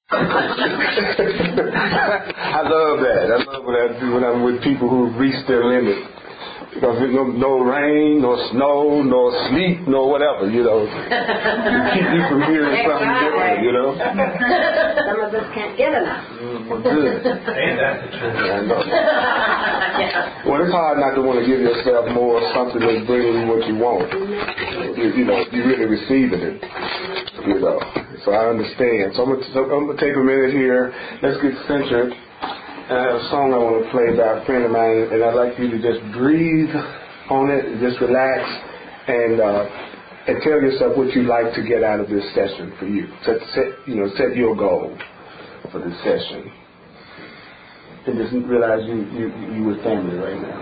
I love that. I love what I do when I'm with people who reach their limit. Because there's no rain, no snow, no sleep, no whatever, you know. To keep you from hearing something different, you know. Some of us can't get enough. Good. Ain't that the truth? Well, it's hard not to want to give yourself more something that's bringing what you want. You know, you really receiving it. You know. So I understand. So I'm going to take a minute here. Let's get centered. I have a song I want to play by a friend of mine, and I'd like you to just breathe on it, just relax, and tell yourself what you'd like to get out of this session for you. Set your goal for this session, and just realize you with family right now.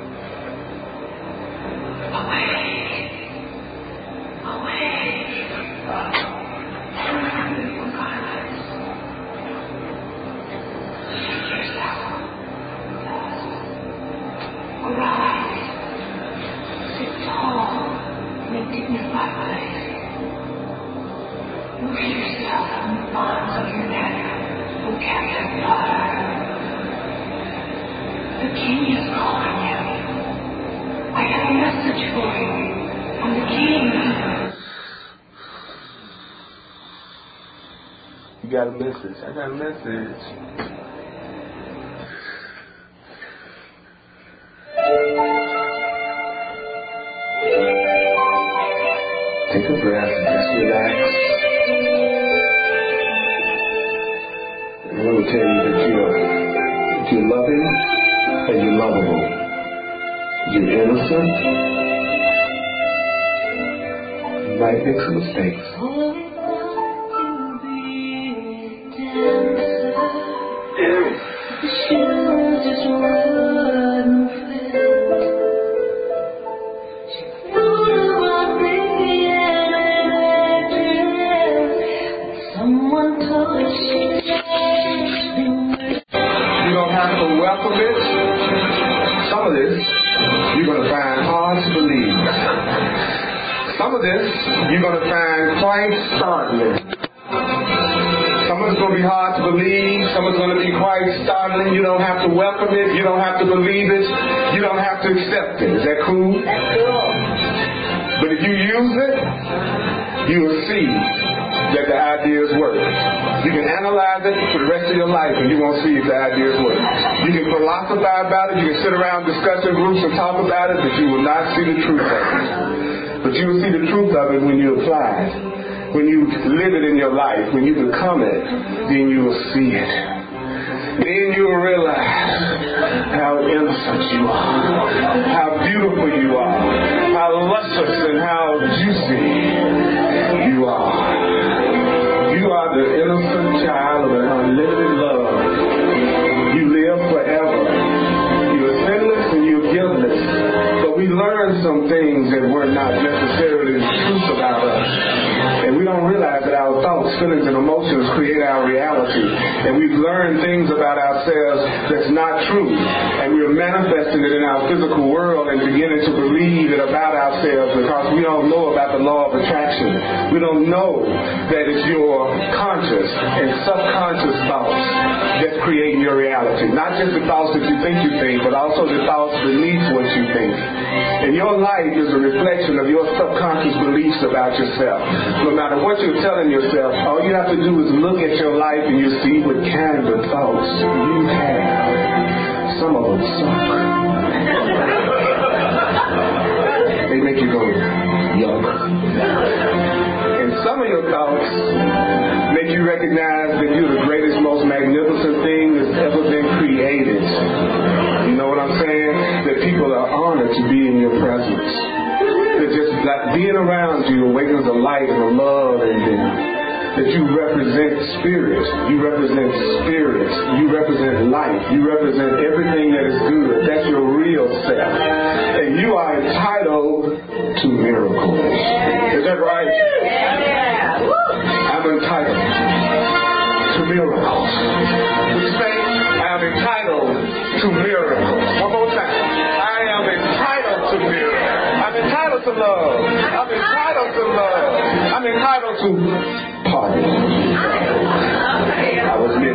You got a message. I got a message. Take a breath and just relax. And I want to tell you that you're loving and you're lovable. You're innocent. You might make some mistakes. Some of this you're going to find quite startling. Some of it's going to be hard to believe. Some of it's going to be quite startling. You don't have to welcome it. You don't have to believe it. You don't have to accept it. Is that cool? That's cool. But if you use it, you will see that the ideas work. You can analyze it for the rest of your life and you won't see if the ideas work. You can philosophize about it. You can sit around discussion groups and talk about it, but you will not see the truth of it. But you will see the truth of it when you apply it. When you live it in your life, when you become it, then you will see it. Then you will realize how innocent you are, how beautiful you are, how luscious and how juicy you are. You are the innocent child of an unlimited love. You live forever. You're sinless and you're guiltless. But we learned some things that were not necessarily the truth about us. And we don't realize that our thoughts, feelings, and emotions create our reality. And we've learned things about ourselves that's not true. And we're manifesting it in our physical world and beginning to believe it about ourselves because we don't know about the law of attraction. We don't know that it's your conscious and subconscious thoughts that's creating your reality. Not just the thoughts that you think, but also the thoughts beneath what you think. And your life is a reflection of your subconscious beliefs about yourself. No matter what you're telling yourself, all you have to do is look at your life and you see what kind of thoughts you have. Some of them suck. They make you go, yuck. And some of your thoughts make you recognize that you're the greatest, most magnificent thing that's ever been created. You know what I'm saying? That people are honored to be in your presence. That just like being around you awakens a light and a love in them. That you represent spirit. You represent spirit. You represent life. You represent everything that is good. That's your real self. And you are entitled to miracles. Is that right? Yeah. I'm entitled to miracles. Would you say, I am entitled to miracles? One more time. I am entitled to miracles. I'm entitled to love. I'm entitled to love. I'm entitled to pardon. I was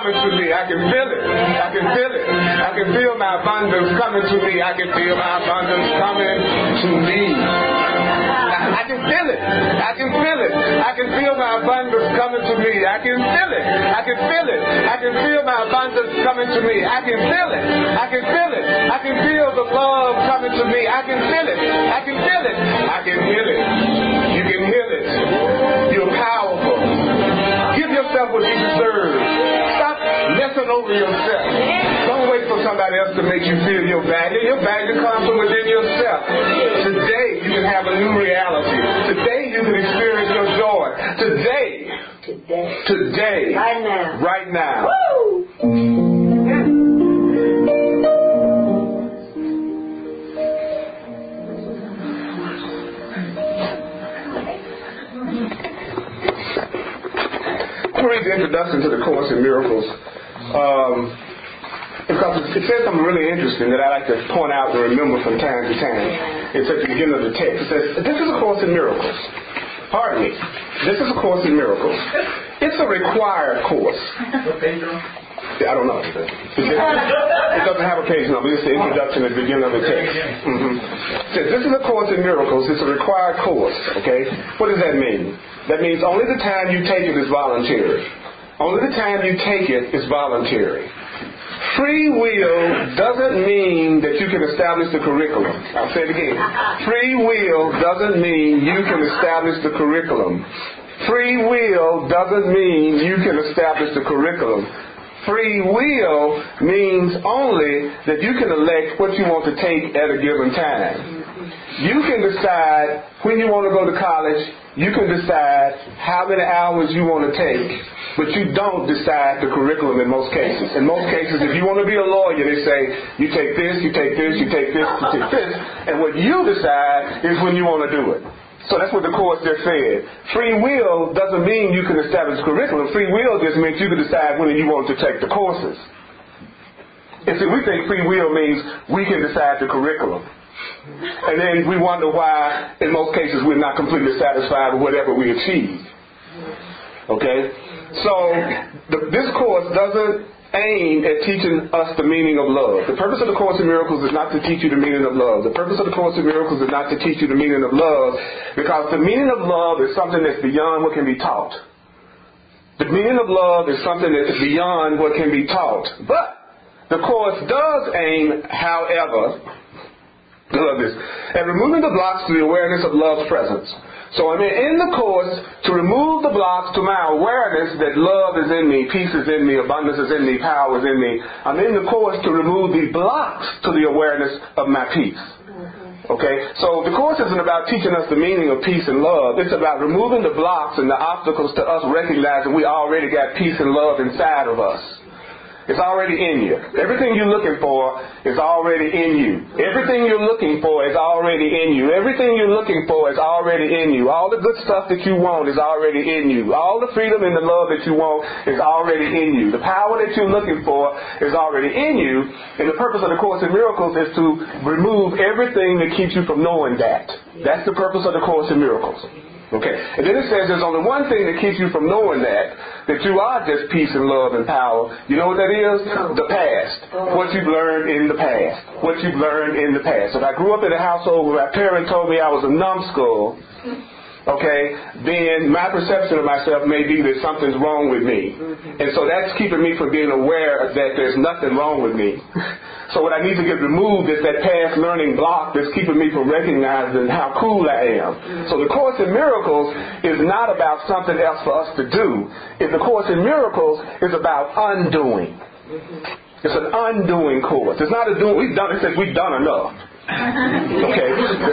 coming to me. I can feel it. I can feel it. I can feel my abundance coming to me. I can feel my abundance coming to me. I can feel it. I can feel it. I can feel my abundance coming to me. I can feel it. I can feel it. I can feel my abundance coming to me. I can feel it. I can feel it. I can feel the love coming to me. I can feel it. I can feel it. I can feel it. You can heal it. You're powerful. Give yourself what you deserve. Stop messing over yourself. Don't wait for somebody else to make you feel your value. Your value comes from within yourself. Today you can have a new reality. Today you can experience your joy. Today. Right now. Woo! Read the introduction to the Course in Miracles because it says something really interesting that I like to point out and remember from time to time. It's at the beginning of the text. It says, this is a Course in Miracles. Pardon me. This is a Course in Miracles. It's a required course. What page are I don't know. It doesn't have a page number. It's the introduction at the beginning of the text. It says, this is a Course in Miracles. It's a required course. Okay? What does that mean? That means only the time you take it is voluntary. Only the time you take it is voluntary. Free will doesn't mean that you can establish the curriculum. I'll say it again. Free will doesn't mean you can establish the curriculum. Free will doesn't mean you can establish the curriculum. Free will means only that you can elect what you want to take at a given time. You can decide when you want to go to college. You can decide how many hours you want to take, but you don't decide the curriculum in most cases. In most cases, if you want to be a lawyer, they say, you take this, you take this, you take this, you take this, and what you decide is when you want to do it. So that's what the Course just said. Free will doesn't mean you can establish curriculum. Free will just means you can decide when you want to take the courses. And see, we think free will means we can decide the curriculum. And then we wonder why, in most cases, we're not completely satisfied with whatever we achieve. Okay? So, this course doesn't aim at teaching us the meaning of love. The purpose of the Course in Miracles is not to teach you the meaning of love. The purpose of the Course in Miracles is not to teach you the meaning of love, because the meaning of love is something that's beyond what can be taught. The meaning of love is something that's beyond what can be taught. But the Course does aim, however, I love this, at removing the blocks to the awareness of love's presence. So I'm in the Course to remove the blocks to my awareness that love is in me, peace is in me, abundance is in me, power is in me. I'm in the Course to remove the blocks to the awareness of my peace. Okay? So the Course isn't about teaching us the meaning of peace and love. It's about removing the blocks and the obstacles to us recognizing we already got peace and love inside of us. It's already in you. Everything you're looking for is already in you. Everything you're looking for is already in you. Everything you're looking for is already in you. All the good stuff that you want is already in you. All the freedom and the love that you want is already in you. The power that you're looking for is already in you. And the purpose of the Course in Miracles is to remove everything that keeps you from knowing that. That's the purpose of the Course in Miracles. Okay. And then it says there's only one thing that keeps you from knowing that you are just peace and love and power. You know what that is? The past. What you've learned in the past. What you've learned in the past. If I grew up in a household where my parents told me I was a numbskull, okay, then my perception of myself may be that something's wrong with me. And so that's keeping me from being aware that there's nothing wrong with me. So what I need to get removed is that past learning block that's keeping me from recognizing how cool I am. So the Course in Miracles is not about something else for us to do. The Course in Miracles is about undoing. It's an undoing course. It's not a doing. We've done it since we've done enough. Okay,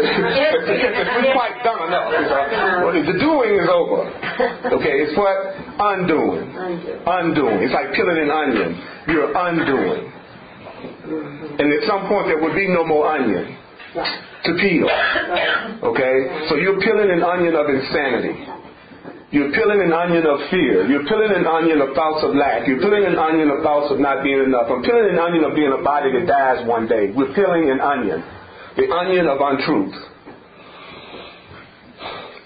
we've quite done enough. The doing is over. Okay, it's what? Undoing. Undoing. It's like peeling an onion. You're undoing. And at some point there would be no more onion to peel. Okay, so you're peeling an onion of insanity. You're peeling an onion of fear. You're peeling an onion of thoughts of lack. You're peeling an onion of thoughts of not being enough. I'm peeling an onion of being a body that dies one day. We're peeling an onion. The onion of untruth.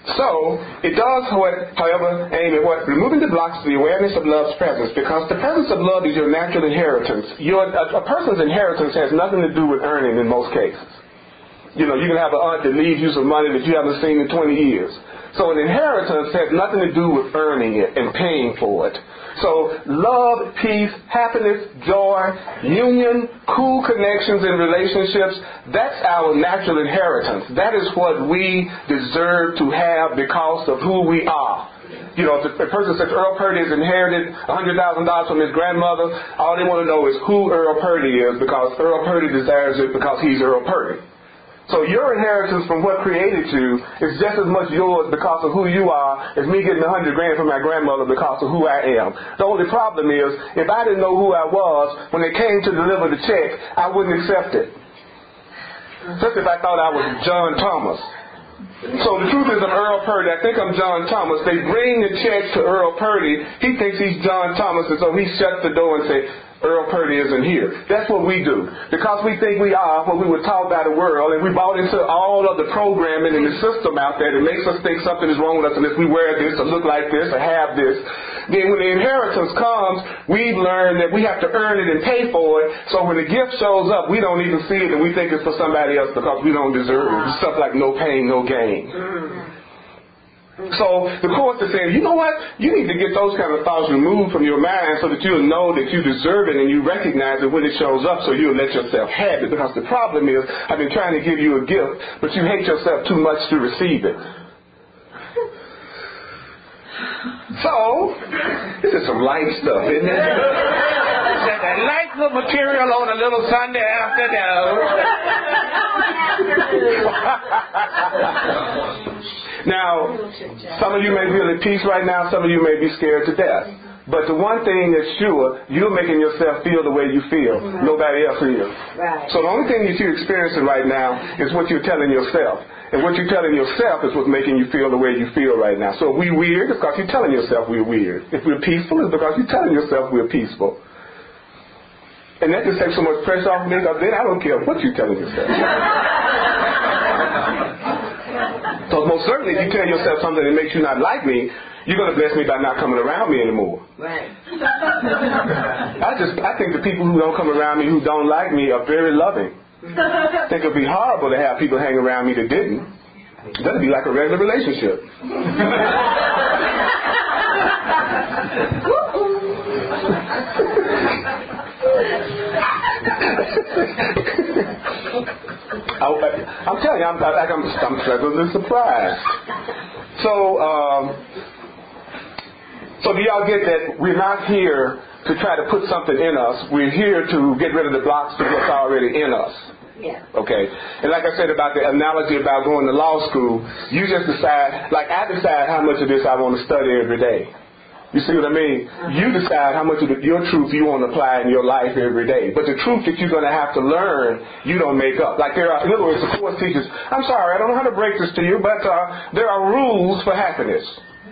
So, it does, however, aim at what? Removing the blocks to the awareness of love's presence, because the presence of love is your natural inheritance. A person's inheritance has nothing to do with earning in most cases. You know, you can have an aunt that leaves you some money that you haven't seen in 20 years. So an inheritance has nothing to do with earning it and paying for it. So love, peace, happiness, joy, union, cool connections in relationships, that's our natural inheritance. That is what we deserve to have because of who we are. You know, if a person says Earl Purdy has inherited $100,000 from his grandmother, all they want to know is who Earl Purdy is, because Earl Purdy desires it because he's Earl Purdy. So your inheritance from what created you is just as much yours because of who you are as me getting $100,000 from my grandmother because of who I am. The only problem is, if I didn't know who I was, when they came to deliver the check, I wouldn't accept it. Just if I thought I was John Thomas. So the truth is I'm Earl Purdy. I think I'm John Thomas. They bring the check to Earl Purdy. He thinks he's John Thomas, and so he shuts the door and says, Earl Purdy isn't here. That's what we do. Because we think we are what we were taught by the world, and we bought into all of the programming and the system out there that makes us think something is wrong with us unless we wear this or look like this or have this. Then when the inheritance comes, we've learned that we have to earn it and pay for it. So when the gift shows up, we don't even see it and we think it's for somebody else because we don't deserve it. It's stuff like no pain, no gain. So the Course is saying, you know what? You need to get those kind of thoughts removed from your mind so that you'll know that you deserve it and you recognize it when it shows up, so you'll let yourself have it. Because the problem is, I've been trying to give you a gift, but you hate yourself too much to receive it. So, this is some light stuff, isn't it? That light little material on a little Sunday afternoon. Now, some of you may feel at peace right now, some of you may be scared to death. But the one thing that's sure, you're making yourself feel the way you feel. Nobody else is. Right. So the only thing that you're experiencing right now is what you're telling yourself. And what you're telling yourself is what's making you feel the way you feel right now. So if we're weird, it's because you're telling yourself we're weird. If we're peaceful, it's because you're telling yourself we're peaceful. And that just takes so much pressure off me, because then I don't care what you're telling yourself. So most certainly, if you tell yourself something that makes you not like me, you're going to bless me by not coming around me anymore. Right. I think the people who don't come around me, who don't like me, are very loving. I think it would be horrible to have people hang around me that didn't. That'd be like a regular relationship. I'm telling you, I'm pleasantly surprised. So do y'all get that we're not here to try to put something in us? We're here to get rid of the blocks to what's already in us. Yeah. Okay. And like I said about the analogy about going to law school, you just decide, like I decide how much of this I want to study every day. You see what I mean? You decide how much of your truth you want to apply in your life every day. But the truth that you're going to have to learn, you don't make up. Like in other words, the Course teaches, I'm sorry, I don't know how to break this to you, but there are rules for happiness.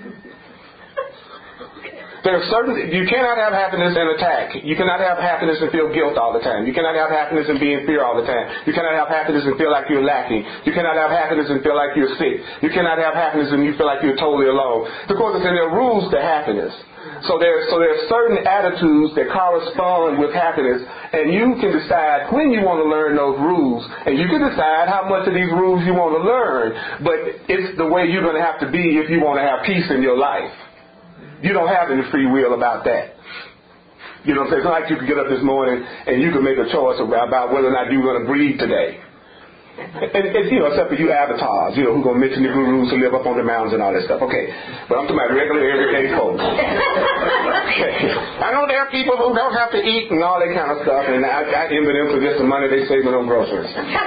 You cannot have happiness and attack. You cannot have happiness and feel guilt all the time. You cannot have happiness and be in fear all the time. You cannot have happiness and feel like you're lacking. You cannot have happiness and feel like you're sick. You cannot have happiness and you feel like you're totally alone. The Course is saying there are rules to happiness. So there are certain attitudes that correspond with happiness, and you can decide when you want to learn those rules, and you can decide how much of these rules you want to learn. But it's the way you're going to have to be if you want to have peace in your life. You don't have any free will about that. You know what I'm saying? It's not like you can get up this morning and you can make a choice about whether or not you're going to breathe today. And except for you avatars, who are going to mention the gurus who live up on the mountains and all that stuff. Okay. But I'm talking about regular, everyday folks. Okay. I know there are people who don't have to eat and all that kind of stuff, and I envy them for just the money they save on groceries.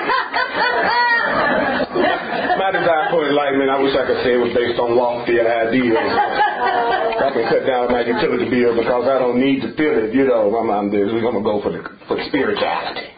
My desire for enlightenment, I wish I could say, was based on loftier ideas. I can cut down my utility bill because I don't need to feel it. We're going to go for spirituality.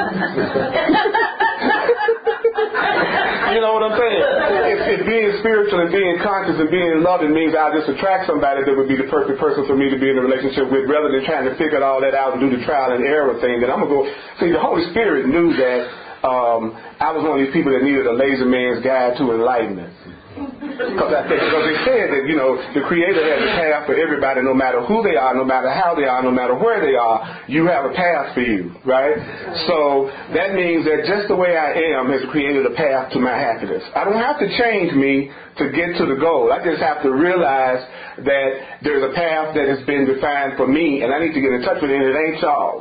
You know what I'm saying? If being spiritual and being conscious and being loving means I'll just attract somebody that would be the perfect person for me to be in a relationship with, rather than trying to figure all that out and do the trial and error thing, then I'm going to go. See, the Holy Spirit knew that I was one of these people that needed a lazy man's guide to enlightenment. Because they said that, the Creator has a path for everybody, no matter who they are, no matter how they are, no matter where they are, you have a path for you, right? So that means that just the way I am has created a path to my happiness. I don't have to change me to get to the goal. I just have to realize that there's a path that has been defined for me, and I need to get in touch with it, and it ain't Charles.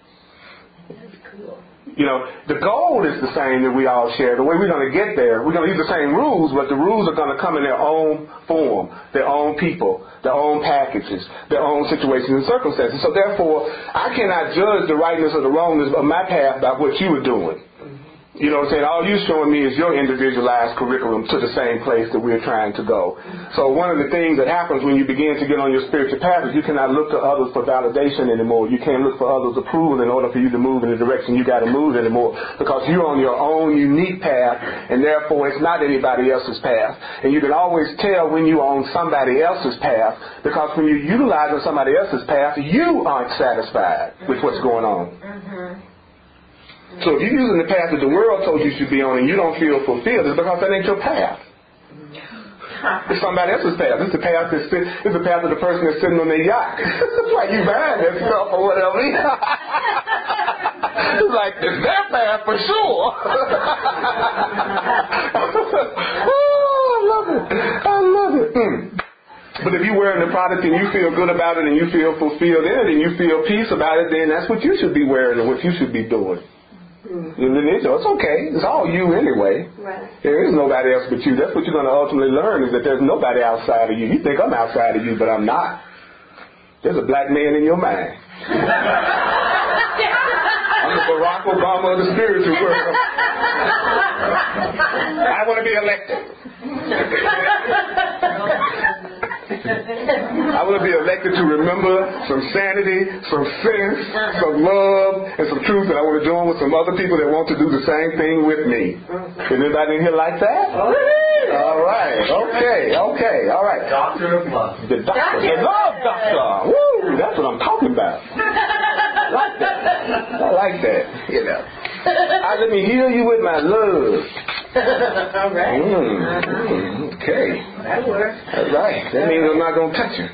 The goal is the same that we all share. The way we're going to get there, we're going to use the same rules, but the rules are going to come in their own form, their own people, their own packages, their own situations and circumstances. So therefore, I cannot judge the rightness or the wrongness of my path by what you were doing. You know what I'm saying? All you're showing me is your individualized curriculum to the same place that we're trying to go. So one of the things that happens when you begin to get on your spiritual path is you cannot look to others for validation anymore. You can't look for others' approval in order for you to move in the direction you got to move anymore, because you're on your own unique path, and therefore it's not anybody else's path. And you can always tell when you're on somebody else's path, because when you're utilizing somebody else's path, you aren't satisfied with what's going on. So if you're using the path that the world told you should be on and you don't feel fulfilled, it's because that ain't your path. It's somebody else's path. It's the path of the person that's sitting on their yacht. That's why you buying that stuff or whatever. It's like, it's their path for sure. Oh, I love it. I love it. But if you're wearing the product and you feel good about it and you feel fulfilled in it and you feel peace about it, then that's what you should be wearing and what you should be doing. It's okay. It's all you anyway. Right. There is nobody else but you. That's what you're going to ultimately learn, is that there's nobody outside of you. You think I'm outside of you, but I'm not. There's a black man in your mind. I'm the Barack Obama of the spiritual world. I want to be elected. I want to be elected to remember some sanity, some sense, some love, and some truth that I want to join with some other people that want to do the same thing with me. Anybody in here like that? All right. Okay. All right. Doctor of love. The doctor. The love doctor. Woo! That's what I'm talking about. I like that. Let me heal you with my love. All right. Okay. That works. That's right. That means I'm not going to touch you.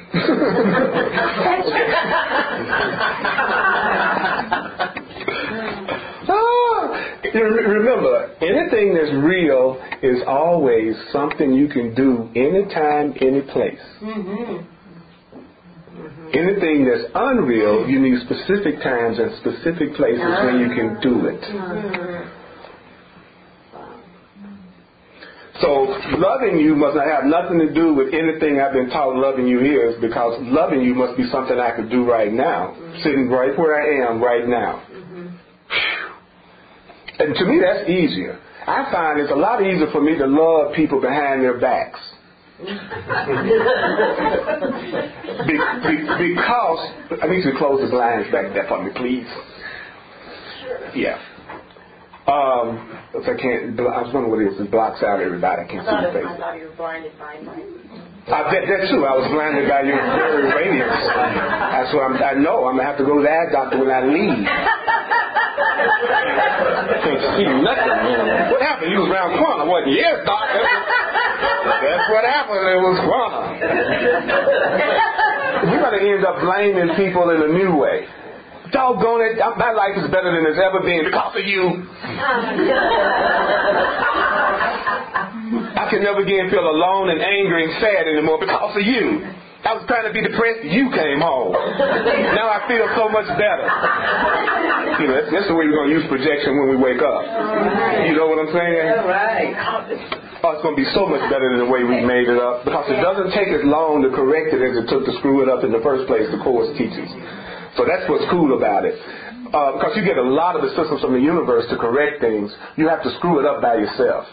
Remember, anything that's real is always something you can do anytime, any place. Anything that's unreal, you need specific times and specific places where you can do it. So loving you must not have nothing to do with anything I've been taught loving you is, because loving you must be something I could do right now, sitting right where I am right now. And to me, that's easier. I find it's a lot easier for me to love people behind their backs. Because I need you to close the blinds back there for me, please. Yeah. If I can't, I was wondering what it is. It blocks out everybody. I can't see your face. I thought you were blinded by light. That's true. I was blinded by your very radiance. That's what I know. I'm going to have to go to the eye doctor when I leave. Can't see nothing. What happened? You was around the corner, wasn't you? Yes, doctor. That's what happened. It was corner. We're going to end up blaming people in a new way. Doggone it, my life is better than it's ever been because of you. I can never again feel alone and angry and sad anymore because of you. I was trying to be depressed, you came home. Now I feel so much better. That's the way we're going to use projection when we wake up. You know what I'm saying? Right. Oh, it's going to be so much better than the way we made it up, because it doesn't take as long to correct it as it took to screw it up in the first place, the Course teaches. So that's what's cool about it. Because you get a lot of assistance from the universe to correct things, you have to screw it up by yourself.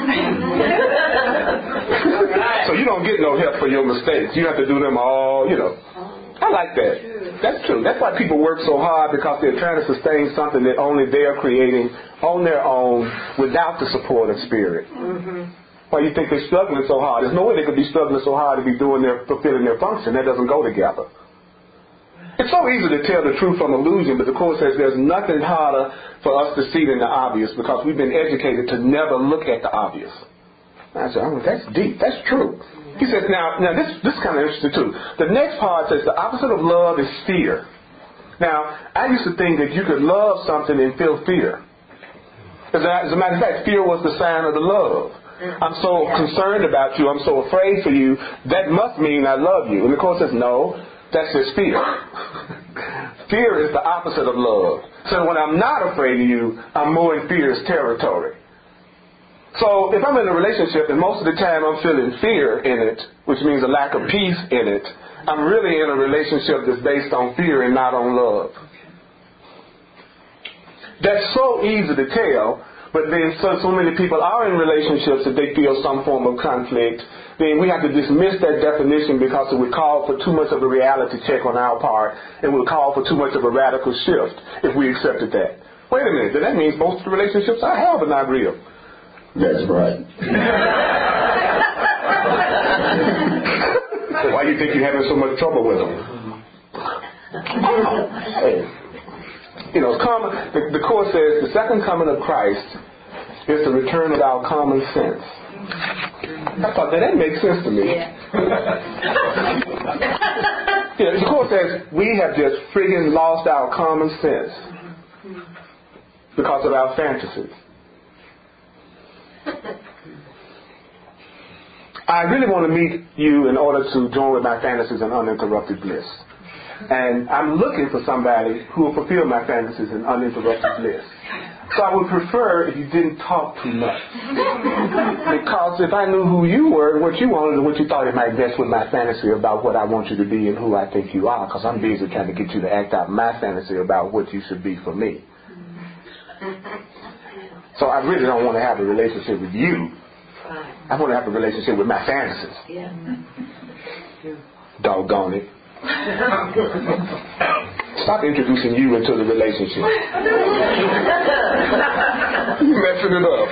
So you don't get no help for your mistakes. You have to do them all, I like that. That's true. That's why people work so hard, because they're trying to sustain something that only they're creating on their own without the support of spirit. Why you think they're struggling so hard? There's no way they could be struggling so hard to be fulfilling their function. That doesn't go together. It's so easy to tell the truth from illusion, but the Course says there's nothing harder for us to see than the obvious, because we've been educated to never look at the obvious. I said, oh, that's deep. That's true. He says, now this is kind of interesting too. The next part says the opposite of love is fear. Now, I used to think that you could love something and feel fear. As a matter of fact, fear was the sign of the love. I'm so concerned about you. I'm so afraid for you. That must mean I love you. And the Course says, no, that's just fear. Fear is the opposite of love. So when I'm not afraid of you, I'm more in fear's territory. So if I'm in a relationship and most of the time I'm feeling fear in it, which means a lack of peace in it, I'm really in a relationship that's based on fear and not on love. That's so easy to tell, but then so many people are in relationships that they feel some form of conflict. Then we have to dismiss that definition because it would call for too much of a reality check on our part and would call for too much of a radical shift if we accepted that. Wait a minute, then that means most of the relationships I have are not real. That's right. Why do you think you're having so much trouble with them? Hey. You know, the Course says the second coming of Christ is the return of our common sense. I thought that makes sense to me. Yeah. The Course says we have just friggin' lost our common sense because of our fantasies. I really want to meet you in order to join with my fantasies in uninterrupted bliss. And I'm looking for somebody who will fulfill my fantasies in uninterrupted bliss. So I would prefer if you didn't talk too much. Because if I knew who you were and what you wanted and what you thought it might best with my fantasy about what I want you to be and who I think you are, because I'm busy trying to get you to act out my fantasy about what you should be for me. So I really don't want to have a relationship with you. I want to have a relationship with my fantasies. Yeah. Doggone it. Stop introducing you into the relationship. You're messing it up.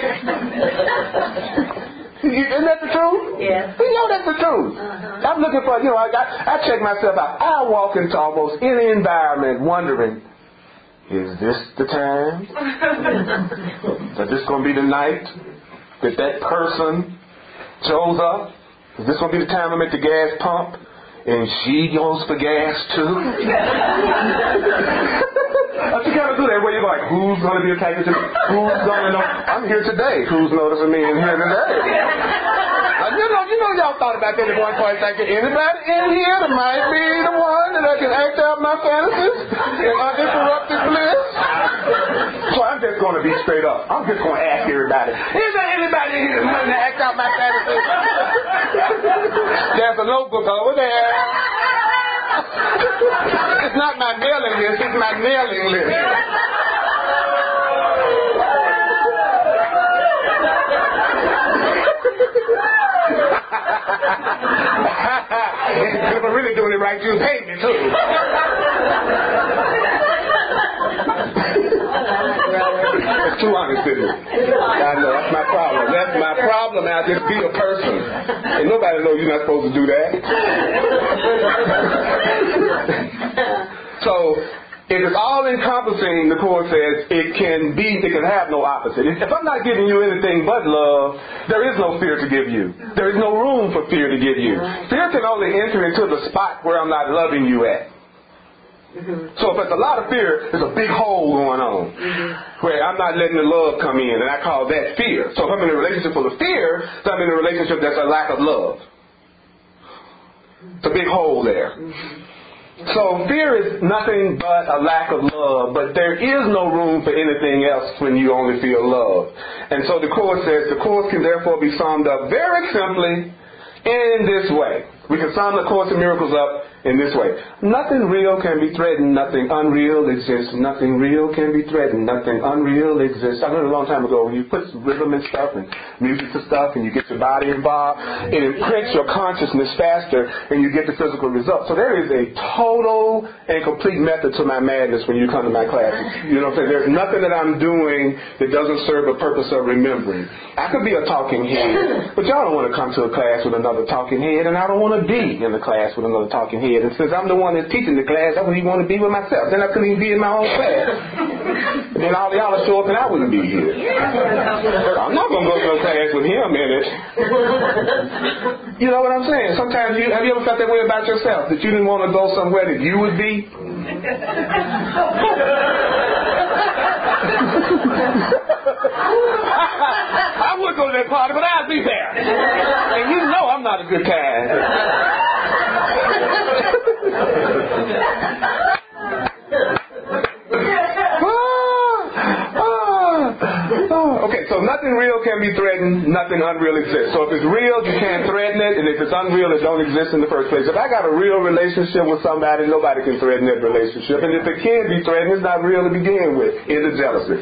Isn't that the truth? Yeah. You know that's the truth. I'm looking for, I check myself out. I walk into almost any environment wondering, is this the time? Is this going to be the night that person shows up? Is this going to be the time I'm at the gas pump and she goes for gas too? You gotta do that where you're like, who's going to be attracted to me? Who's going to know? I'm here today. Who's noticing me in here today? Y'all thought about that at one point. Like, anybody in here that might be the one that I can act out my fantasies in uninterrupted bliss? So I'm just going to be straight up. I'm just going to ask everybody, is there anybody in here that's willing to act out my fantasies? There's a notebook over there. It's not my mailing list, it's my mailing list. If I'm really doing it right, you'll pay me too. It's too honest, isn't it? I know, that's my problem. That's my problem. I'll just be a person. And nobody knows you're not supposed to do that. So, it is all encompassing, the Course says, it can have no opposite. If I'm not giving you anything but love, there is no fear to give you. There is no room for fear to give you. Fear can only enter into the spot where I'm not loving you at. So if there's a lot of fear, there's a big hole going on where I'm not letting the love come in, and I call that fear. So if I'm in a relationship full of fear, then I'm in a relationship that's a lack of love. It's a big hole there. So fear is nothing but a lack of love, but there is no room for anything else when you only feel love. And so the Course says the Course can therefore be summed up very simply in this way. We can sum the Course in Miracles up in this way. Nothing real can be threatened. Nothing unreal exists. Nothing real can be threatened. Nothing unreal exists. I learned a long time ago when you put some rhythm and stuff and music to stuff and you get your body involved, it imprints your consciousness faster and you get the physical results. So there is a total and complete method to my madness when you come to my classes. You know what I'm saying? There's nothing that I'm doing that doesn't serve a purpose of remembering. I could be a talking head, but y'all don't want to come to a class with another talking head, and I don't want to be in the class with another talking head. And since I'm the one that's teaching the class, I wouldn't even want to be with myself. Then I couldn't even be in my own class. And then all y'all would show up and I wouldn't be here. I'm not going to go to no class with with him in it. You know what I'm saying? Sometimes have you ever felt that way about yourself? That you didn't want to go somewhere that you would be? I would go to that party, but I'd be there. And you know I'm not a good time. Okay, so nothing real can be threatened, nothing unreal exists. So if it's real, you can't threaten it, and if it's unreal, it don't exist in the first place. If I got a real relationship with somebody, nobody can threaten that relationship. And if it can be threatened, it's not real to begin with. It's a jealousy.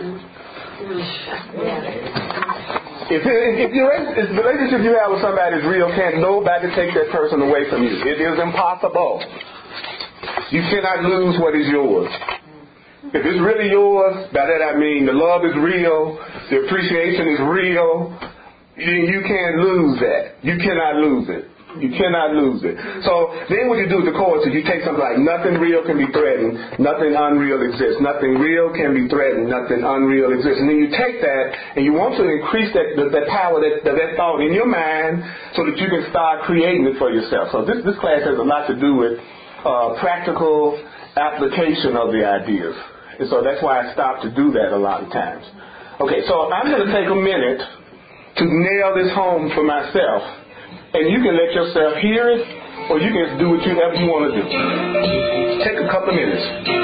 If the relationship you have with somebody is real, can't nobody take that person away from you. It is impossible. You cannot lose what is yours. If it's really yours, by that I mean the love is real, the appreciation is real, you can't lose that. You cannot lose it. You cannot lose it. So then what you do with the course is you take something like nothing real can be threatened, nothing unreal exists. Nothing real can be threatened, nothing unreal exists. And then you take that and you want to increase that power, that thought in your mind so that you can start creating it for yourself. So this class has a lot to do with practical application of the ideas. And so that's why I stop to do that a lot of times. Okay, so I'm going to take a minute to nail this home for myself. And you can let yourself hear it, or you can do whatever you want to do. Take a couple of minutes.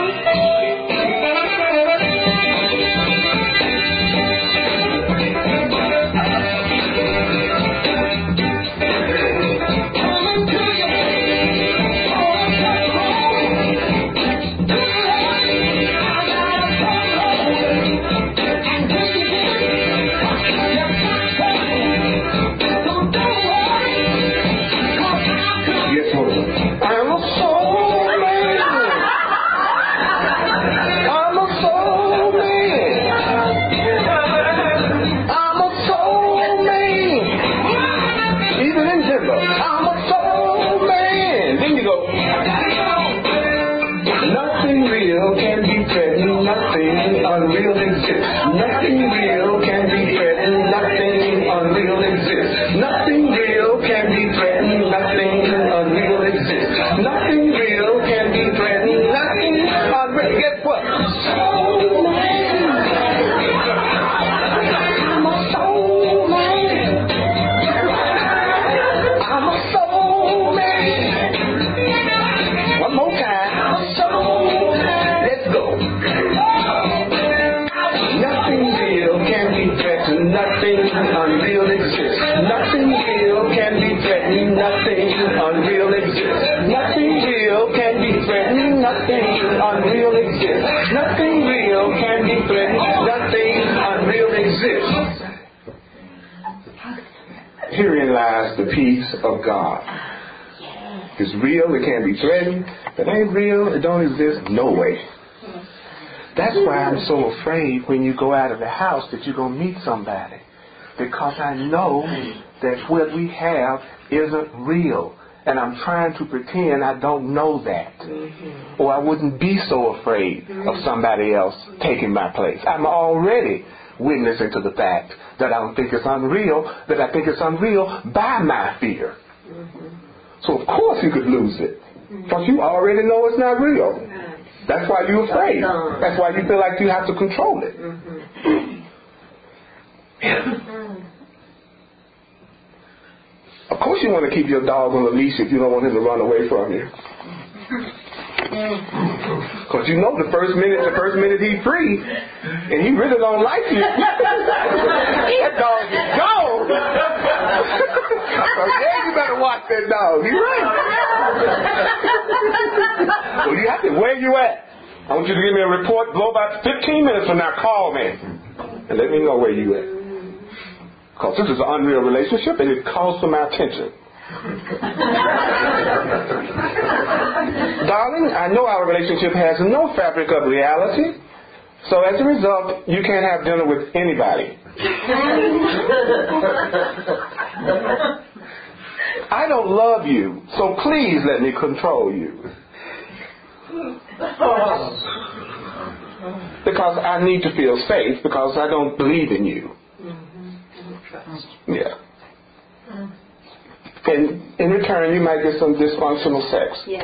Herein lies the peace of God. It's real, it can't be threatened. If it ain't real, it don't exist, no way. That's why I'm so afraid when you go out of the house that you're going to meet somebody. Because I know that what we have isn't real. And I'm trying to pretend I don't know that. Or I wouldn't be so afraid of somebody else taking my place. I'm already witnessing to the fact that I don't think it's unreal, that I think it's unreal by my fear. So of course you could lose it. Because you already know it's not real. That's why you're afraid. That's why you feel like you have to control it. Of course you want to keep your dog on a leash if you don't want him to run away from you. Because you know the first minute he's free, and he really don't like you. That dog is gone. So yeah, you better watch that dog. He's right. So you have to, where you at? I want you to give me a report. Blow about 15 minutes from now. Call me and let me know where you at. Because this is an unreal relationship and it calls for my attention. Darling, I know our relationship has no fabric of reality. So as a result, you can't have dinner with anybody. I don't love you, so please let me control you. Because I need to feel safe because I don't believe in you. Yeah. And in return, you might get some dysfunctional sex. Yeah.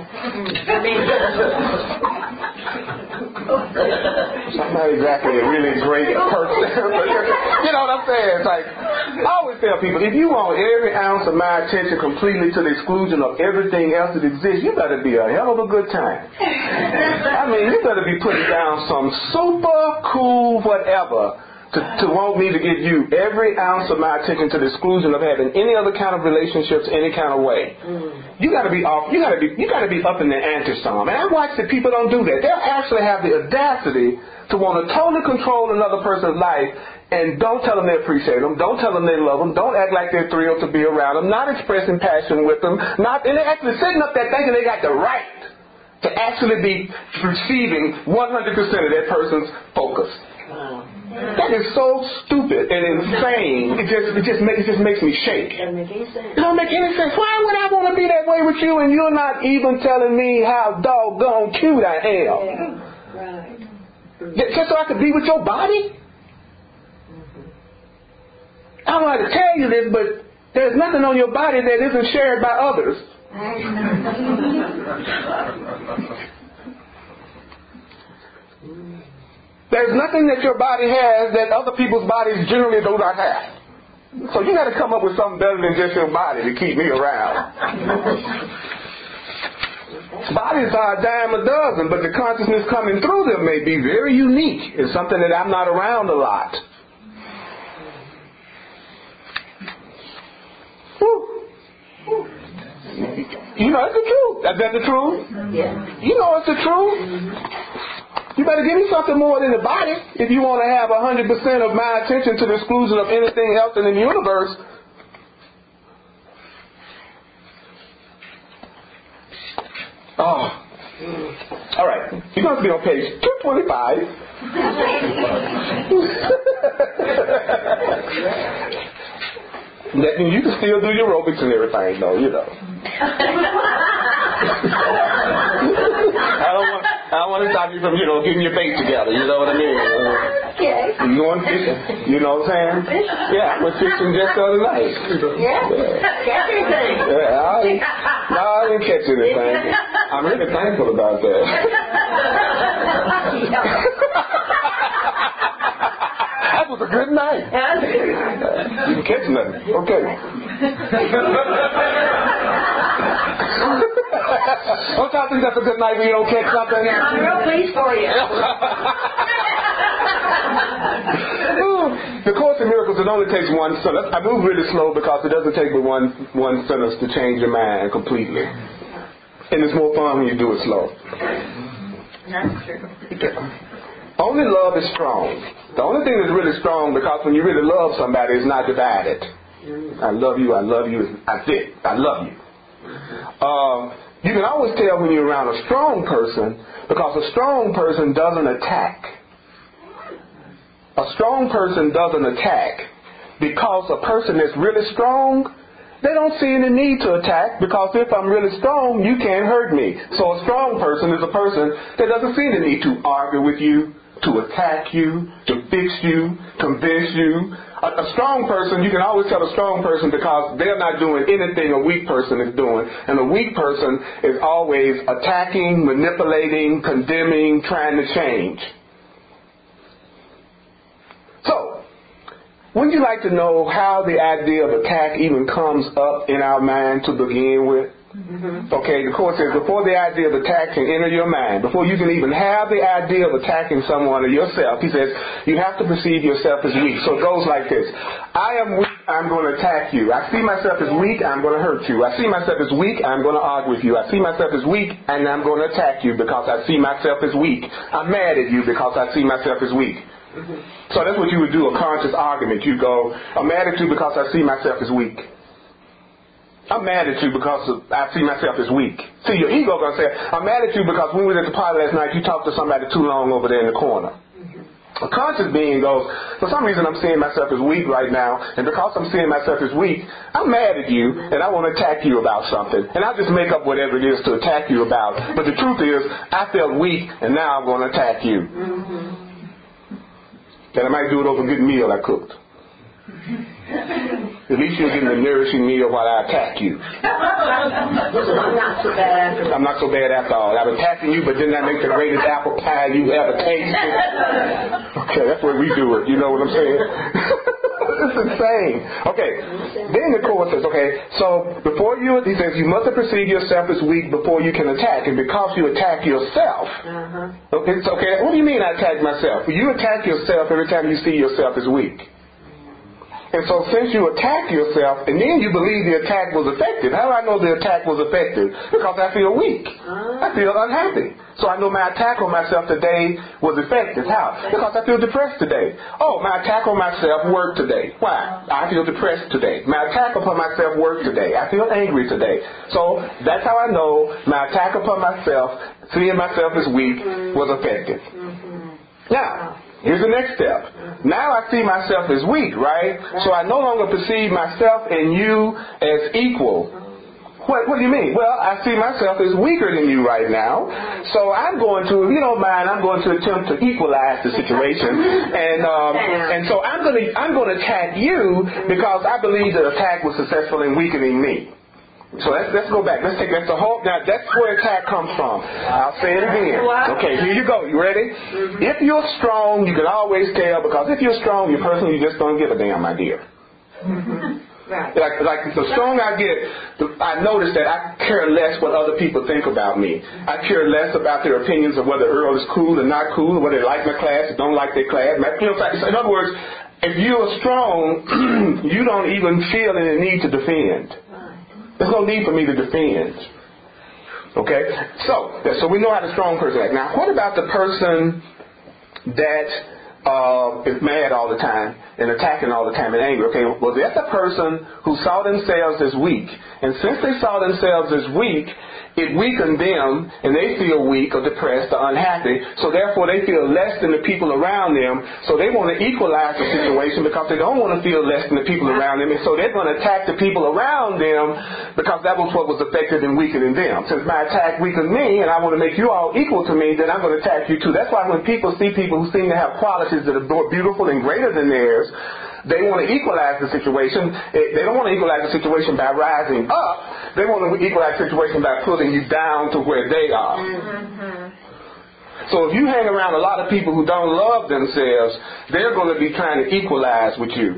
Not exactly a really great person, but you know what I'm saying? It's like, I always tell people, if you want every ounce of my attention completely to the exclusion of everything else that exists, you better be a hell of a good time. I mean, you better be putting down some super cool whatever to want me to give you every ounce of my attention to the exclusion of having any other kind of relationships any kind of way. You got to be off. You got to be up in the ante some. And I watch that people don't do that. They'll actually have the audacity to want to totally control another person's life, and don't tell them they appreciate them. Don't tell them they love them. Don't act like they're thrilled to be around them. Not expressing passion with them. And they're actually sitting up there thinking they got the right to actually be receiving 100% of that person's focus. That is so stupid and insane. It just makes me shake. It don't make any sense. Why would I want to be that way with you and you're not even telling me how doggone cute I am? Right. Just so I could be with your body? I don't know how to tell you this, but there's nothing on your body that isn't shared by others. There's nothing that your body has that other people's bodies generally do not have. So you got to come up with something better than just your body to keep me around. Bodies are a dime a dozen, but the consciousness coming through them may be very unique. It's something that I'm not around a lot. You know it's the truth. Is that the truth? Yeah. You know it's the truth. You better give me something more than the body if you want to have 100% of my attention to the exclusion of anything else in the universe. Oh. All right. You're going to be on page 225. That means you can still do your aerobics and everything, though, you know. I don't want to stop you from, getting your bait together, you know what I mean? Okay. You going fishing, you know what I'm saying? Yeah, I went fishing just the other night. Yeah? Catch anything? Yeah, I didn't catch anything. I'm really thankful about that. That was a good night. You didn't catch nothing. Okay. Don't y'all think that's a good night when you don't catch something? I'm real pleased for you. The Course in Miracles, it only takes one sentence. I move really slow because it doesn't take but one sentence to change your mind completely. And it's more fun when you do it slow. That's true. Only love is strong. The only thing that's really strong, because when you really love somebody, it's not divided. I love you, that's it. I love you. You can always tell when you're around a strong person, because a strong person doesn't attack. A strong person doesn't attack because a person that's really strong, they don't see any need to attack, because if I'm really strong, you can't hurt me. So a strong person is a person that doesn't see the need to argue with you, to attack you, to fix you, convince you. A strong person, you can always tell a strong person because they're not doing anything a weak person is doing. And a weak person is always attacking, manipulating, condemning, trying to change. So, would you like to know how the idea of attack even comes up in our mind to begin with? Okay, the Course says before the idea of attack can enter your mind, before you can even have the idea of attacking someone or yourself, he says you have to perceive yourself as weak. So it goes like this. I am weak, I'm going to attack you. I see myself as weak, I'm going to hurt you. I see myself as weak, I'm going to argue with you. I see myself as weak, and I'm going to attack you because I see myself as weak. I'm mad at you because I see myself as weak. So that's what you would do, a conscious argument. You go, I'm mad at you because I see myself as weak. I'm mad at you because I see myself as weak. See, your ego going to say, I'm mad at you because when we were at the party last night, you talked to somebody too long over there in the corner. A conscious being goes, for some reason I'm seeing myself as weak right now, and because I'm seeing myself as weak, I'm mad at you, and I want to attack you about something. And I'll just make up whatever it is to attack you about. But the truth is, I felt weak, and now I'm going to attack you. And I might do it over a good meal I cooked. At least you're getting a nourishing meal while I attack you. I'm not so bad after all. I'm not so bad after all. I'm attacking you, but then I make the greatest apple pie you ever tasted. Okay, that's what we do it. You know what I'm saying? It's insane. Okay, then the court says, okay, so he says, you must perceive yourself as weak before you can attack. And because you attack yourself, okay, what do you mean I attack myself? Well, you attack yourself every time you see yourself as weak. And so since you attack yourself, and then you believe the attack was effective. How do I know the attack was effective? Because I feel weak. I feel unhappy. So I know my attack on myself today was effective. How? Because I feel depressed today. Oh, my attack on myself worked today. Why? I feel depressed today. My attack upon myself worked today. I feel angry today. So that's how I know my attack upon myself, seeing myself as weak, was effective. Now, here's the next step. Now I see myself as weak, right? So I no longer perceive myself and you as equal. What do you mean? Well, I see myself as weaker than you right now. So I'm going to, if you don't mind, I'm going to attempt to equalize the situation. And so I'm going to attack you because I believe the attack was successful in weakening me. So let's go back. Let's take that's the whole. Now that's where attack comes from. I'll say it again. Okay, here you go. You ready? If you're strong, you can always tell, because if you're strong, you're person you just don't give a damn, my dear. Right. Like the stronger I get, I notice that I care less what other people think about me. I care less about their opinions of whether Earl is cool or not cool, whether they like my class or don't like their class. In other words, if you're strong, you don't even feel any need to defend. There's no need for me to defend. Okay? So we know how the strong person acts. Now, what about the person that is mad all the time and attacking all the time and angry? Okay, well, that's a person who saw themselves as weak. And since they saw themselves as weak, it weakened them, and they feel weak or depressed or unhappy. So therefore, they feel less than the people around them. So they want to equalize the situation because they don't want to feel less than the people around them. And so they're going to attack the people around them because that was what was effective in weakening them. Since my attack weakened me, and I want to make you all equal to me, then I'm going to attack you too. That's why when people see people who seem to have qualities that are more beautiful and greater than theirs, they want to equalize the situation. They don't want to equalize the situation by rising up. They want to equalize the situation by putting you down to where they are. So if you hang around a lot of people who don't love themselves, they're going to be trying to equalize with you.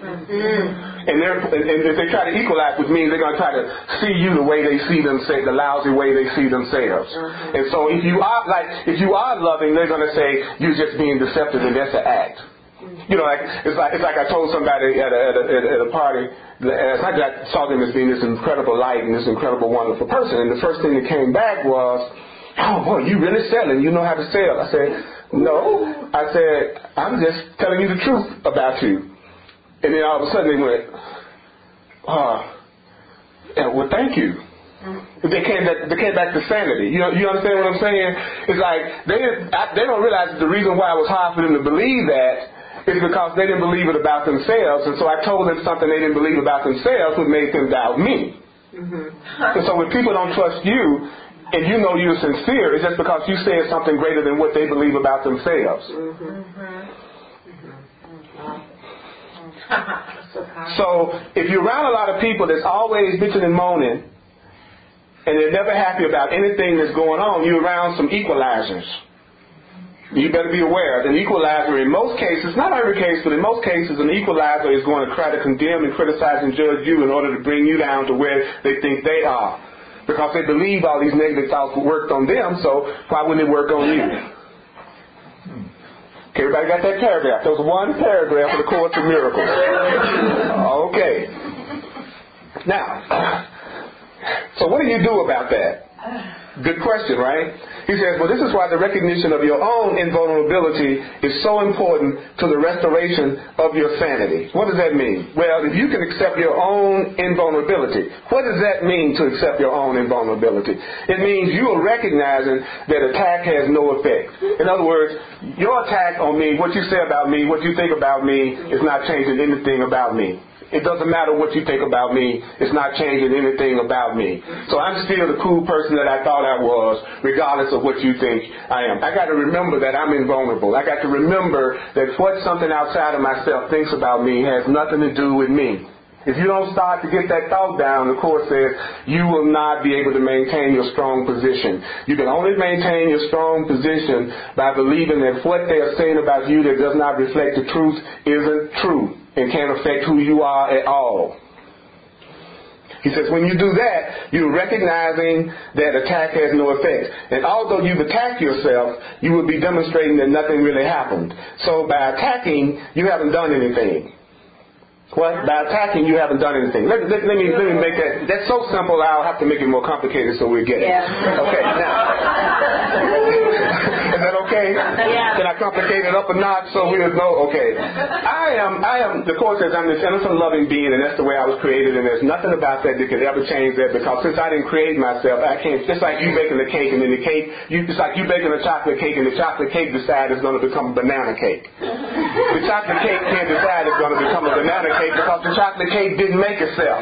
And if they try to equalize with me, they're going to try to see you the way they see themselves, the lousy way they see themselves. And so if you are loving, they're going to say you're just being deceptive, and that's an act. You know, it's like I told somebody at a party. I saw them as being this incredible light and this incredible, wonderful person. And the first thing that came back was, "Oh boy, you really selling? You know how to sell?" I said, "No." I said, "I'm just telling you the truth about you." And then all of a sudden they went, "Well, thank you." They came back to sanity. You understand what I'm saying? It's like they don't realize that the reason why it was hard for them to believe that is because they didn't believe it about themselves. And so I told them something they didn't believe about themselves would make them doubt me. And so when people don't trust you and you know you're sincere, it's just because you said something greater than what they believe about themselves. So if you're around a lot of people that's always bitching and moaning and they're never happy about anything that's going on, you're around some equalizers. You better be aware that an equalizer in most cases, not every case, but in most cases, an equalizer is going to try to condemn and criticize and judge you in order to bring you down to where they think they are. Because they believe all these negative thoughts worked on them, so why wouldn't it work on you? Okay, everybody got that paragraph? There was one paragraph of the Course of Miracles. Okay. Now, so what do you do about that? Good question, right? He says, well, this is why the recognition of your own invulnerability is so important to the restoration of your sanity. What does that mean? Well, if you can accept your own invulnerability, what does that mean to accept your own invulnerability? It means you are recognizing that attack has no effect. In other words, your attack on me, what you say about me, what you think about me, is not changing anything about me. It doesn't matter what you think about me. It's not changing anything about me. So I'm still the cool person that I thought I was, regardless of what you think I am. I got to remember that I'm invulnerable. I got to remember that what something outside of myself thinks about me has nothing to do with me. If you don't start to get that thought down, the Course says you will not be able to maintain your strong position. You can only maintain your strong position by believing that what they are saying about you that does not reflect the truth isn't true and can't affect who you are at all. He says when you do that, you're recognizing that attack has no effect. And although you've attacked yourself, you will be demonstrating that nothing really happened. So by attacking, you haven't done anything. What? By attacking, you haven't done anything. Let me make that. That's so simple, I'll have to make it more complicated so we get it. Yeah. Okay, now. Is that okay? Yeah. Can I complicate it up a notch so we'll know? Okay. I am, the Course says I'm this innocent, loving being, and that's the way I was created, and there's nothing about that that could ever change that, because since I didn't create myself, I can't, just like you baking a cake, and then the cake, it's like you baking a chocolate cake, and the chocolate cake decides it's going to become a banana cake. The chocolate cake can't decide it's going to become a banana cake because the chocolate cake didn't make itself.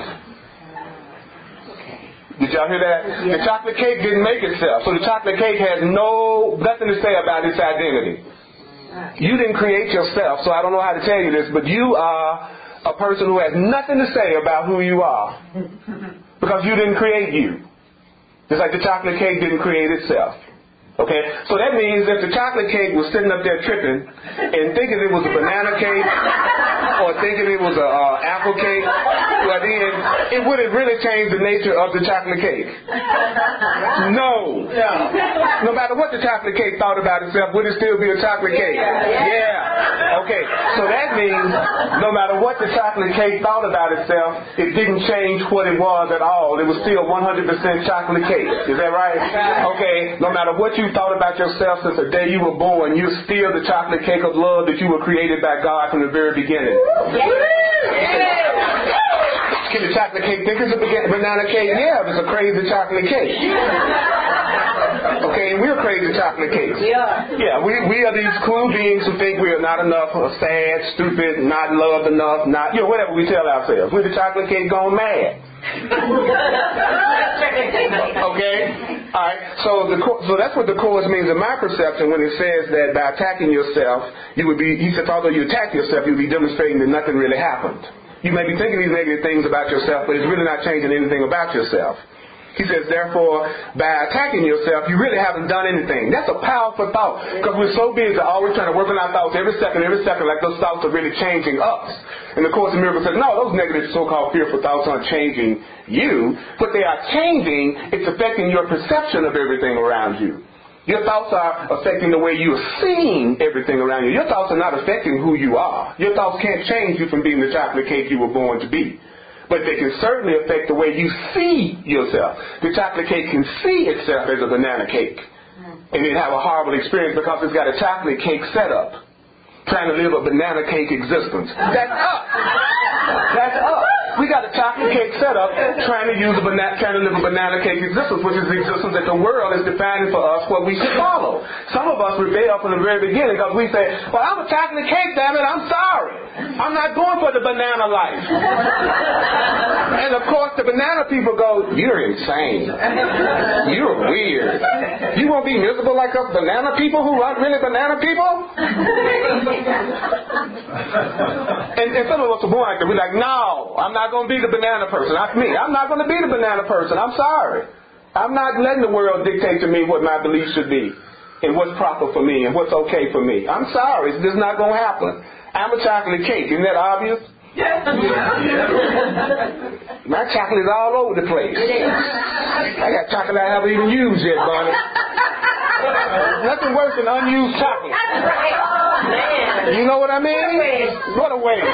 Did y'all hear that? Yeah. The chocolate cake didn't make itself. So the chocolate cake has nothing to say about its identity. You didn't create yourself, so I don't know how to tell you this, but you are a person who has nothing to say about who you are because you didn't create you. Just like the chocolate cake didn't create itself. Okay, so that means if the chocolate cake was sitting up there tripping and thinking it was a banana cake or thinking it was an apple cake, well then it wouldn't really change the nature of the chocolate cake. No. No matter what the chocolate cake thought about itself, would it still be a chocolate cake? Yeah. Okay, so that means no matter what the chocolate cake thought about itself, it didn't change what it was at all. It was still 100% chocolate cake. Is that right? Okay, no matter what you thought about yourself since the day you were born, you're still the chocolate cake of love that you were created by God from the very beginning. Can the chocolate cake think it's a banana cake? Yeah, it's a crazy chocolate cake. Okay, and we're crazy chocolate cakes. Yeah, we are these cool beings who think we are not enough, or sad, stupid, not loved enough, not, whatever we tell ourselves. We're the chocolate cake gone mad. Okay? Alright, so that's what the Course means in my perception when it says that by attacking yourself, he said, although you attack yourself, you'll be demonstrating that nothing really happened. You may be thinking these negative things about yourself, but it's really not changing anything about yourself. He says, therefore, by attacking yourself, you really haven't done anything. That's a powerful thought, because we're so busy always trying to work on our thoughts every second, like those thoughts are really changing us. And the Course in Miracles says, no, those negative so-called fearful thoughts aren't changing you. What they are changing, it's affecting your perception of everything around you. Your thoughts are affecting the way you're seeing everything around you. Your thoughts are not affecting who you are. Your thoughts can't change you from being the chocolate cake you were born to be. But they can certainly affect the way you see yourself. The chocolate cake can see itself as a banana cake. And it have a horrible experience because it's got a chocolate cake setup. Trying to live a banana cake existence. That's us. That's us. We got a chocolate cake setup trying to live a banana cake existence, which is the existence that the world is defining for us what we should follow. Some of us rebel from the very beginning because we say, well, I'm a chocolate cake, damn it, I'm sorry. I'm not going for the banana life. And of course the banana people go, you're insane. You're weird. You won't be miserable like us banana people who aren't really banana people? And some of us are born like that. We're like, no, I'm not going to be the banana person. Not me. I'm not going to be the banana person. I'm sorry. I'm not letting the world dictate to me what my beliefs should be and what's proper for me and what's okay for me. I'm sorry. It's just not going to happen. I'm a chocolate cake. Isn't that obvious? Yeah. My chocolate is all over the place. I got chocolate I haven't even used yet, Bonnie. Nothing worse than unused chocolate. You know what I mean? What a waste.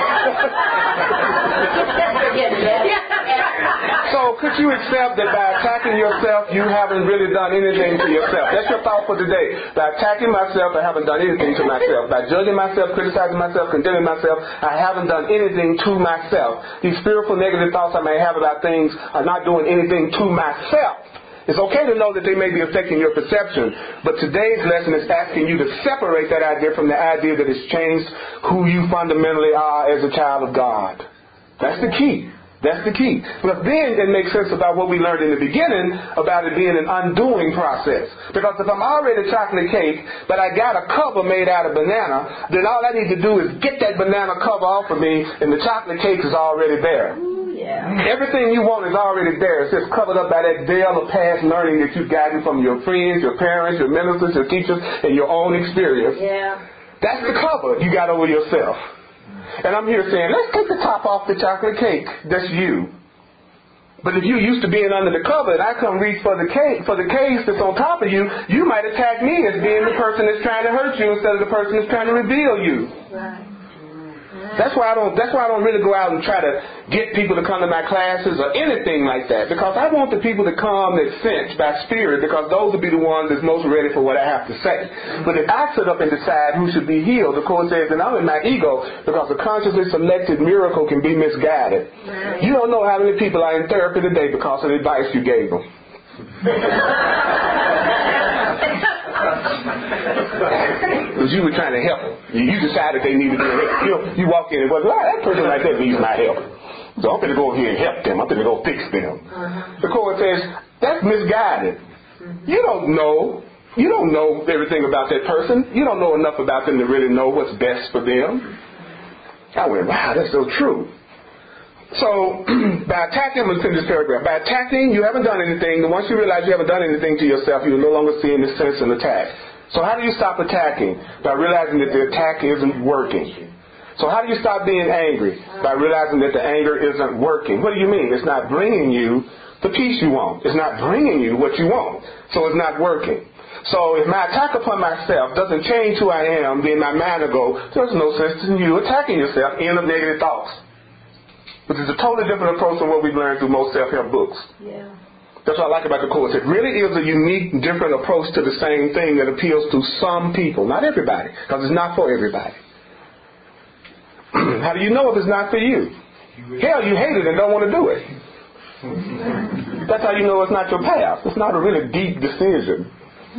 So could you accept that by attacking yourself, you haven't really done anything to yourself? That's your thought for today. By attacking myself, I haven't done anything to myself. By judging myself, criticizing myself, condemning myself, I haven't done anything to myself. These fearful negative thoughts I may have about things are not doing anything to myself. It's okay to know that they may be affecting your perception, but today's lesson is asking you to separate that idea from the idea that it's changed who you fundamentally are as a child of God. That's the key. That's the key. But then it makes sense about what we learned in the beginning about it being an undoing process. Because if I'm already chocolate cake, but I got a cover made out of banana, then all I need to do is get that banana cover off of me, and the chocolate cake is already there. Yeah. Everything you want is already there. It's just covered up by that veil of past learning that you've gotten from your friends, your parents, your ministers, your teachers, and your own experience. Yeah. That's the cover you got over yourself. And I'm here saying, let's take the top off the chocolate cake. That's you. But if you're used to being under the cover and I come reach for the cake, for the case that's on top of you, you might attack me as being the person that's trying to hurt you instead of the person that's trying to reveal you. Right. That's why I don't really go out and try to get people to come to my classes or anything like that, because I want the people to come that's sent by spirit, because those will be the ones that's most ready for what I have to say. But if I sit up and decide who should be healed, the Court says, then I'm in my ego, because a consciously selected miracle can be misguided. Right. You don't know how many people are in therapy today because of the advice you gave them. Because you were trying to help them. You decided they needed your help. You walk in and go, that person like that needs my help. So I'm going to go here and help them. I'm going to go fix them. The Court says, that's misguided. You don't know. You don't know everything about that person. You don't know enough about them to really know what's best for them. I went, wow, that's so true. So, by attacking, let's finish this paragraph. By attacking, you haven't done anything. And once you realize you haven't done anything to yourself, you're no longer seeing the sense in attack. So how do you stop attacking? By realizing that the attack isn't working. So how do you stop being angry? By realizing that the anger isn't working. What do you mean? It's not bringing you the peace you want. It's not bringing you what you want. So it's not working. So if my attack upon myself doesn't change who I am, then my mind will go, there's no sense in you attacking yourself. End of negative thoughts. Which is a totally different approach from what we've learned through most self-help books. Yeah. That's what I like about the Course. It really is a unique, different approach to the same thing that appeals to some people. Not everybody, because it's not for everybody. How do you know if it's not for you? Hell, you hate it and don't want to do it. That's how you know it's not your path. It's not a really deep decision.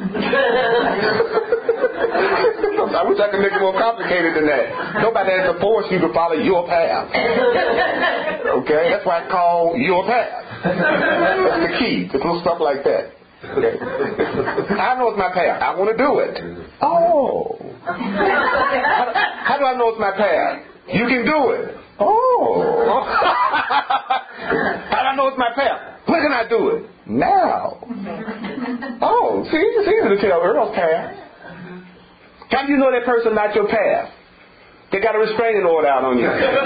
I wish I could make it more complicated than that. Nobody has to force you to follow your path. Okay? That's why it's called your path. That's the key. It's little stuff like that. Okay? I know it's my path. I want to do it. Oh. How do I know it's my path? You can do it. Oh. How do I know it's my path? When can I do it? Now. Oh, see, it's easy to tell Earl's path. How do you know that person not your path? They got a restraining order out on you.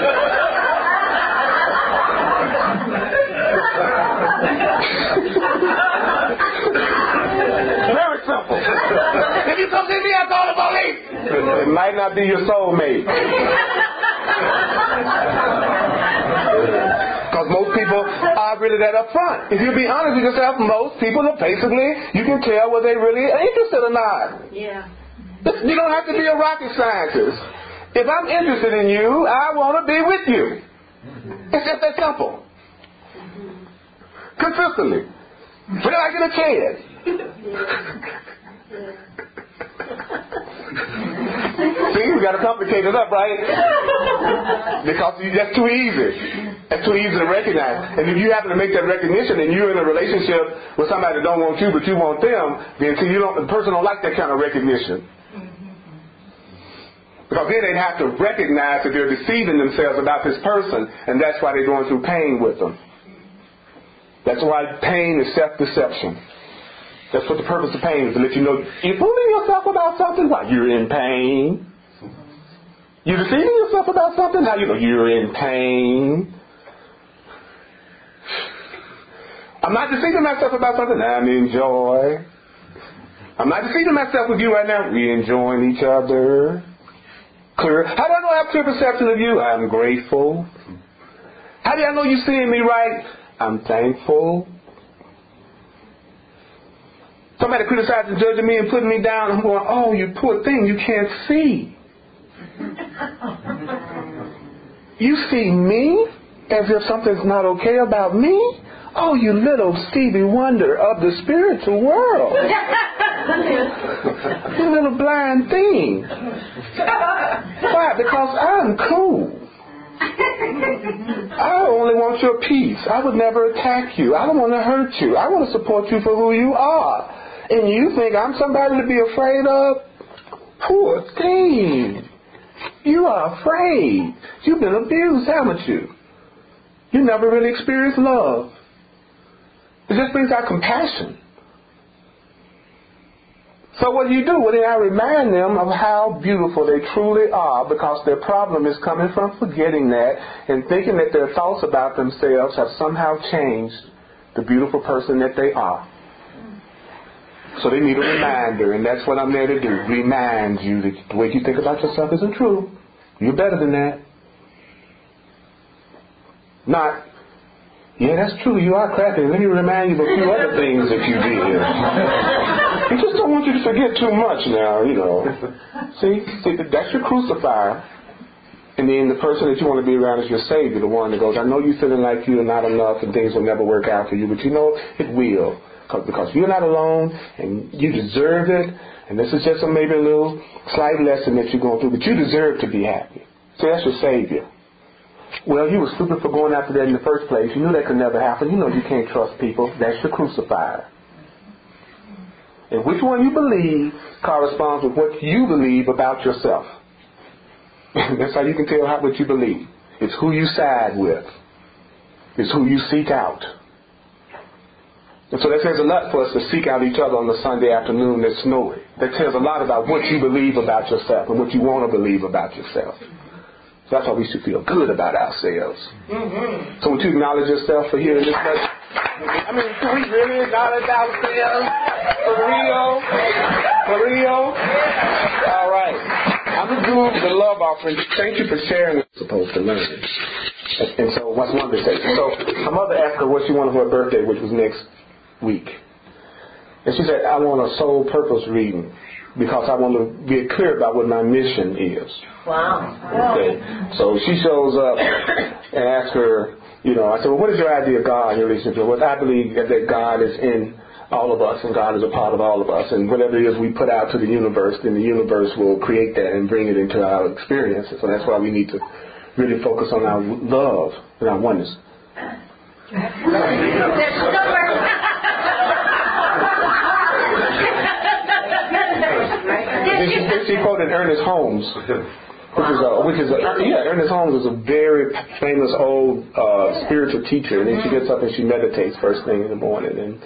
Very simple. If you come see me, I call the police. It might not be your soulmate. Because most people are really that upfront. If you be honest with yourself, most people are basically, you can tell whether they're really interested or not. Yeah. You don't have to be a rocket scientist. If I'm interested in you, I want to be with you. It's just that simple. Consistently. When I get a chance. See, we got to complicate it up, right? Because that's too easy. That's too easy to recognize. And if you happen to make that recognition and you're in a relationship with somebody that don't want you but you want them, then see, the person don't like that kind of recognition. Because then they'd have to recognize that they're deceiving themselves about this person, and that's why they're going through pain with them. That's why pain is self-deception. That's what the purpose of pain is, to let you know you're fooling yourself about something. Why? You're in pain. You're deceiving yourself about something. How you know you're in pain? I'm not deceiving myself about something. I'm in joy. I'm not deceiving myself with you right now. We're enjoying each other. Clear. How do I know I have clear perception of you? I'm grateful. How do I know you're seeing me right? I'm thankful. Somebody criticizing, judging me and putting me down. I'm going, oh, you poor thing, you can't see. You see me as if something's not okay about me? Oh, you little Stevie Wonder of the spiritual world. You little blind thing. Why? Because I'm cool. I only want your peace. I would never attack you. I don't want to hurt you. I want to support you for who you are. And you think I'm somebody to be afraid of? Poor thing. You are afraid. You've been abused, haven't you? You never really experienced love. It just brings out compassion. So what do you do? Well, then I remind them of how beautiful they truly are, because their problem is coming from forgetting that and thinking that their thoughts about themselves have somehow changed the beautiful person that they are. So they need a reminder, and that's what I'm there to do. Remind you that the way you think about yourself isn't true. You're better than that. Not, yeah, that's true, you are crappy. Let me remind you of a few other things that you did. I just don't want you to forget too much now, you know. See, that's your crucifier. And then the person that you want to be around is your Savior, the one that goes, I know you're feeling like you're not enough and things will never work out for you, but you know it will. Because you're not alone and you deserve it. And this is just maybe a little slight lesson that you're going through, but you deserve to be happy. See, that's your Savior. Well, you were stupid for going after that in the first place. You knew that could never happen. You know you can't trust people. That's your crucifier. And which one you believe corresponds with what you believe about yourself. That's how you can tell what you believe. It's who you side with. It's who you seek out. And so that says a lot for us to seek out each other on the Sunday afternoon that's snowy. That tells a lot about what you believe about yourself and what you want to believe about yourself. So that's why we should feel good about ourselves. Mm-hmm. So would you acknowledge yourself for hearing this much? I mean, can we really acknowledge ourselves? For real? For real? All right. I'm going to do the love offering. Thank you for sharing what you're supposed to learn. And so what's one of the things? So my mother asked her what she wanted for her birthday, which was next week. And she said, I want a soul purpose reading because I want to get clear about what my mission is. Wow. Okay. So she shows up and asks her, you know, I said, well, what is your idea of God in your relationship? Well, I believe that God is in all of us and God is a part of all of us. And whatever it is we put out to the universe, then the universe will create that and bring it into our experiences. So that's why we need to really focus on our love and our oneness. She quoted Ernest Holmes, Ernest Holmes is a very famous old spiritual teacher, and then she gets up and she meditates first thing in the morning, and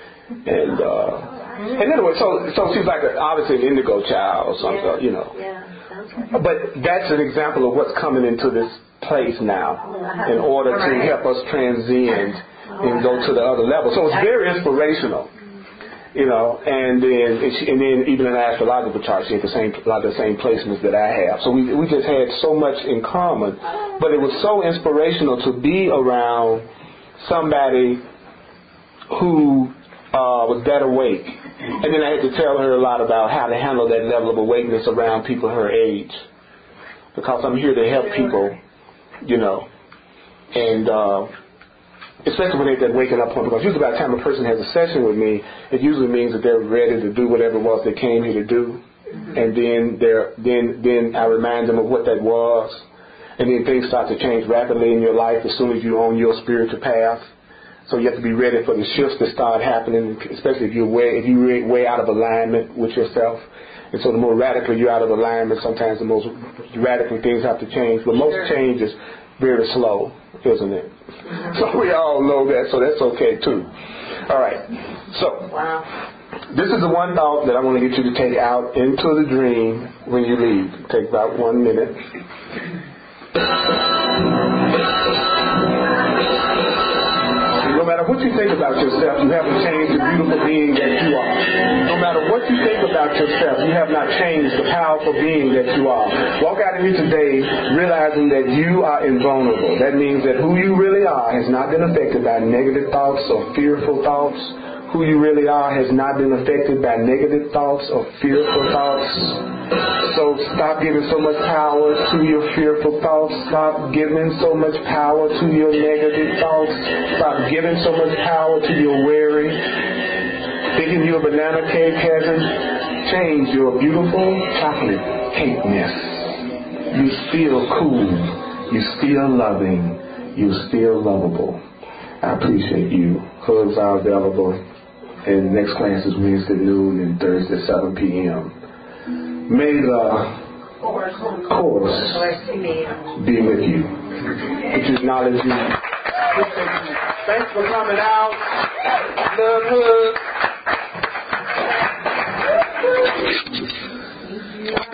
anyway, so she's like obviously an indigo child or something, you know. But that's an example of what's coming into this place now in order to help us transcend and go to the other level. So it's very inspirational. You know, and then even in the astrological chart, she had a lot of the same placements that I have. So we just had so much in common. But it was so inspirational to be around somebody who was that awake. And then I had to tell her a lot about how to handle that level of awakeness around people her age. Because I'm here to help people, you know. And especially when they're at that waking up point, because usually by the time a person has a session with me, it usually means that they're ready to do whatever it was they came here to do. And then I remind them of what that was. And then things start to change rapidly in your life as soon as you're on your spiritual path. So you have to be ready for the shifts that start happening, especially if you're way out of alignment with yourself. And so the more radically you're out of alignment, sometimes the most radical things have to change. But most change is very slow, isn't it? So we all know that, so that's okay too. All right. So this is the one thought that I want to get you to take out into the dream when you leave. Take about 1 minute. No matter what you think about yourself, you haven't changed the beautiful being that you are. No matter what you think about yourself, you have not changed the powerful being that you are. Walk out of here today realizing that you are invulnerable. That means that who you really are has not been affected by negative thoughts or fearful thoughts. Who you really are has not been affected by negative thoughts or fearful thoughts. So stop giving so much power to your fearful thoughts. Stop giving so much power to your negative thoughts. Stop giving so much power to your worry. Thinking you're a banana cake hasn't changed your beautiful chocolate cakeness. You feel cool. You're still loving. You're still lovable. I appreciate you. Hugs are available. And next class is Wednesday noon and Thursday 7 p.m. May the course be with you. Would you acknowledge you? Thanks for coming out. Love, hugs.